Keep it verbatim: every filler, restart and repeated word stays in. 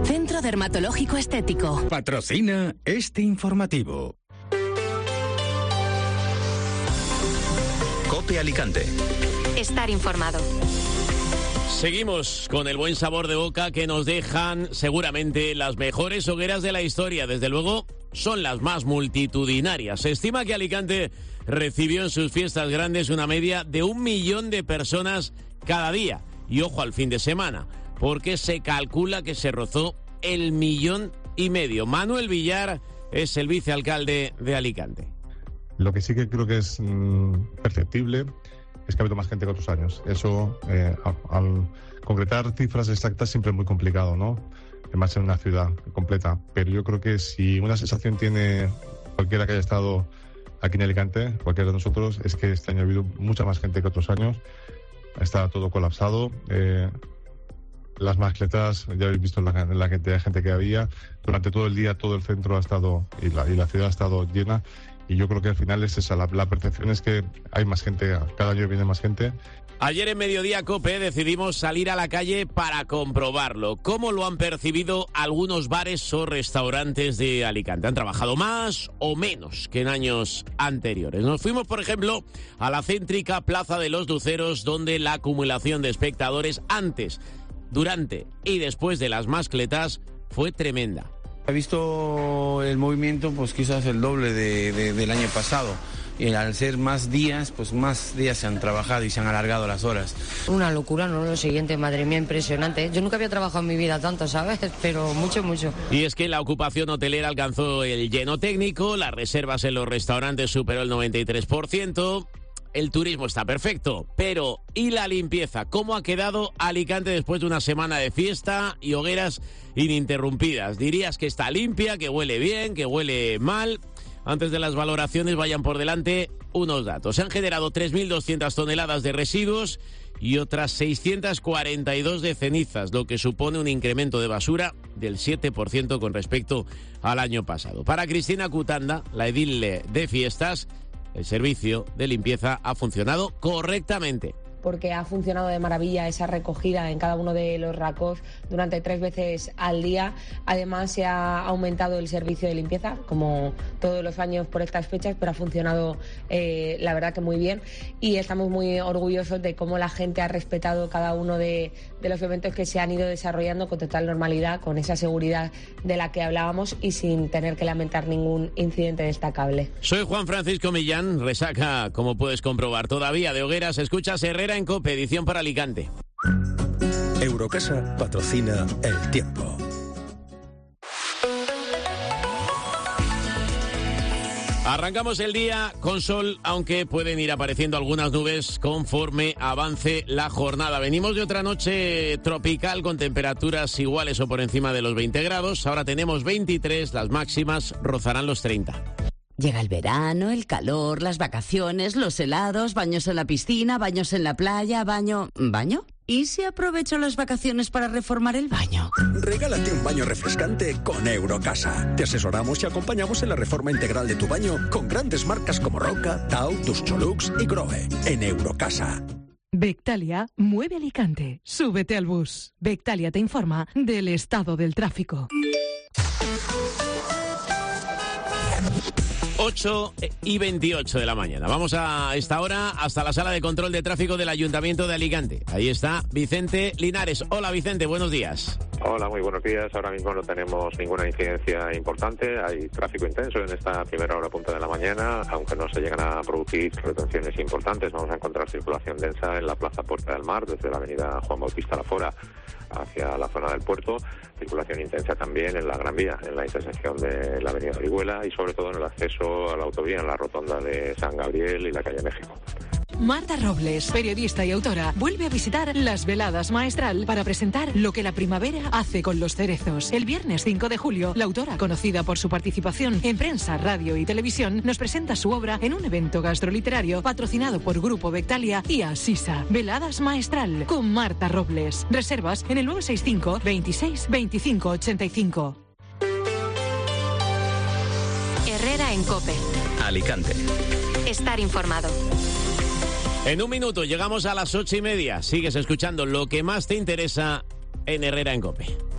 Centro Dermatológico Estético. Patrocina este informativo. COPE Alicante. Estar informado. Seguimos con el buen sabor de boca que nos dejan seguramente las mejores hogueras de la historia. Desde luego, son las más multitudinarias. Se estima que Alicante recibió en sus fiestas grandes una media de un millón de personas cada día. Y ojo al fin de semana, porque se calcula que se rozó el millón y medio. Manuel Villar es el vicealcalde de Alicante. Lo que sí que creo que es mmm, perceptible es que ha habido más gente que otros años. Eso, eh, al, al concretar cifras exactas, siempre es muy complicado, ¿no? Además en una ciudad completa. Pero yo creo que si una sensación tiene cualquiera que haya estado aquí en Alicante, cualquiera de nosotros, es que este año ha habido mucha más gente que otros años. Está todo colapsado. Eh, las mascletas, ya habéis visto la, la cantidad de gente que había. Durante todo el día, todo el centro ha estado, y la, y la ciudad ha estado llena. Y yo creo que al final es esa, la, la percepción es que hay más gente, cada año viene más gente. Ayer en Mediodía COPE decidimos salir a la calle para comprobarlo. ¿Cómo lo han percibido algunos bares o restaurantes de Alicante? ¿Han trabajado más o menos que en años anteriores? Nos fuimos, por ejemplo, a la céntrica Plaza de los Luceros, donde la acumulación de espectadores antes, durante y después de las mascletas fue tremenda. He visto el movimiento pues quizás el doble de, de, del año pasado. Y al ser más días, pues más días se han trabajado y se han alargado las horas. Una locura, ¿no? Lo siguiente, madre mía, impresionante. Yo nunca había trabajado en mi vida tanto, ¿sabes? Pero mucho, mucho. Y es que la ocupación hotelera alcanzó el lleno técnico, las reservas en los restaurantes superó el noventa y tres por ciento... El turismo está perfecto, pero ¿y la limpieza? ¿Cómo ha quedado Alicante después de una semana de fiesta y hogueras ininterrumpidas? ¿Dirías que está limpia, que huele bien, que huele mal? Antes de las valoraciones vayan por delante unos datos. Se han generado tres mil doscientas toneladas de residuos y otras seiscientas cuarenta y dos de cenizas, lo que supone un incremento de basura del siete por ciento con respecto al año pasado. Para Cristina Cutanda, la edil de fiestas, el servicio de limpieza ha funcionado correctamente. Porque ha funcionado de maravilla esa recogida en cada uno de los racos durante tres veces al día. Además, se ha aumentado el servicio de limpieza, como todos los años por estas fechas, pero ha funcionado, eh, la verdad, que muy bien. Y estamos muy orgullosos de cómo la gente ha respetado cada uno de, de los eventos que se han ido desarrollando con total normalidad, con esa seguridad de la que hablábamos y sin tener que lamentar ningún incidente destacable. Soy Juan Francisco Millán, resaca, como puedes comprobar, todavía de hogueras. Escuchas Herrera en COPE, edición para Alicante. Eurocasa patrocina El Tiempo. Arrancamos el día con sol, aunque pueden ir apareciendo algunas nubes conforme avance la jornada. Venimos de otra noche tropical con temperaturas iguales o por encima de los veinte grados. Ahora tenemos veintitrés, las máximas rozarán los treinta. Llega el verano, el calor, las vacaciones, los helados, baños en la piscina, baños en la playa, baño... ¿Baño? ¿Y si aprovecho las vacaciones para reformar el baño? Regálate un baño refrescante con Eurocasa. Te asesoramos y acompañamos en la reforma integral de tu baño con grandes marcas como Roca, Tau, Duscholux y Grohe. En Eurocasa. Bectalia mueve Alicante. Súbete al bus. Bectalia te informa del estado del tráfico. ocho y veintiocho de la mañana. Vamos a esta hora hasta la sala de control de tráfico del Ayuntamiento de Alicante. Ahí está Vicente Linares. Hola Vicente, buenos días. Hola, muy buenos días. Ahora mismo no tenemos ninguna incidencia importante. Hay tráfico intenso en esta primera hora punta de la mañana, aunque no se llegan a producir retenciones importantes. Vamos a encontrar circulación densa en la Plaza Puerta del Mar, desde la avenida Juan Bautista Lafora hacia la zona del puerto. Circulación intensa también en la Gran Vía, en la intersección de la avenida Orihuela y sobre todo en el acceso a la autovía, en la rotonda de San Gabriel y la calle México. Marta Robles, periodista y autora, vuelve a visitar Las Veladas Maestral para presentar lo que la primavera hace con los cerezos. El viernes cinco de julio, la autora, conocida por su participación en prensa, radio y televisión, nos presenta su obra en un evento gastroliterario patrocinado por Grupo Bectalia y Asisa. Veladas Maestral con Marta Robles. Reservas en el nueve seis cinco, veintiséis, veinticinco, ochenta y cinco. Herrera en COPE. Alicante. Estar informado. En un minuto llegamos a las ocho y media. Sigues escuchando lo que más te interesa en Herrera en COPE.